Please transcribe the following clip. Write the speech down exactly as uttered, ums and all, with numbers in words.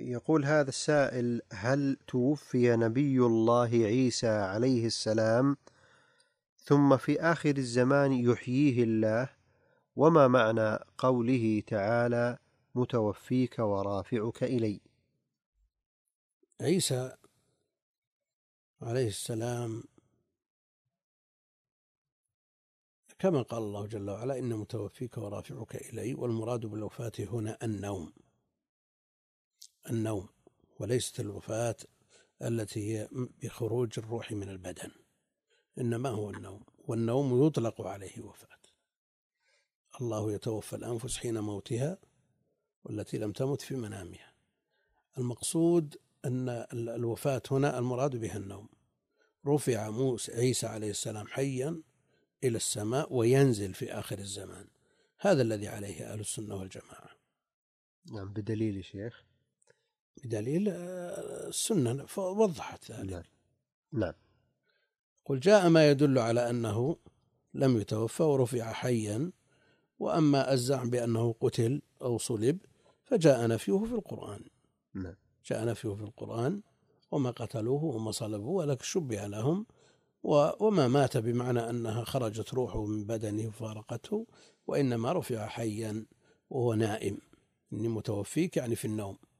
يقول هذا السائل: هل توفي نبي الله عيسى عليه السلام ثم في آخر الزمان يحييه الله؟ وما معنى قوله تعالى: متوفيك ورافعك إلي؟ عيسى عليه السلام كما قال الله جل وعلا: إن متوفيك ورافعك إلي. والمراد بالوفاة هنا النوم، النوم وليست الوفاة التي هي بخروج الروح من البدن، إنما هو النوم، والنوم يطلق عليه وفاة. الله يتوفى الأنفس حين موتها والتي لم تمت في منامها. المقصود أن الوفاة هنا المراد بها النوم. رفع موسى عيسى عليه السلام حيا إلى السماء وينزل في آخر الزمان، هذا الذي عليه أهل السنة والجماعة. نعم، بدليل يا شيخ؟ بدليل السنة وضحت ذلك. نعم. نعم. قل جاء ما يدل على أنه لم يتوفى ورفع حيا، وأما الزعم بأنه قتل أو صلب فجاء نفيه في القرآن. نعم. جاء نفيه في القرآن: وما قتلوه وما صلبوه ولكن شبه لهم. وما مات بمعنى أنها خرجت روحه من بدنه وفارقته، وإنما رفع حيا وهو نائم. إني متوفيك يعني في النوم.